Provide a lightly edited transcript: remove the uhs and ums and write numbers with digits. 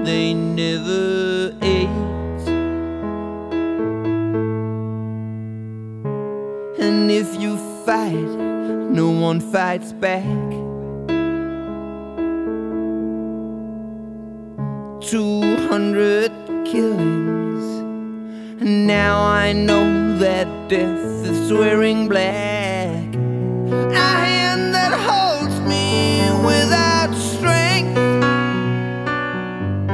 they never ate. And if you fight, no one fights back. 200 killings, and now I know that death is wearing black.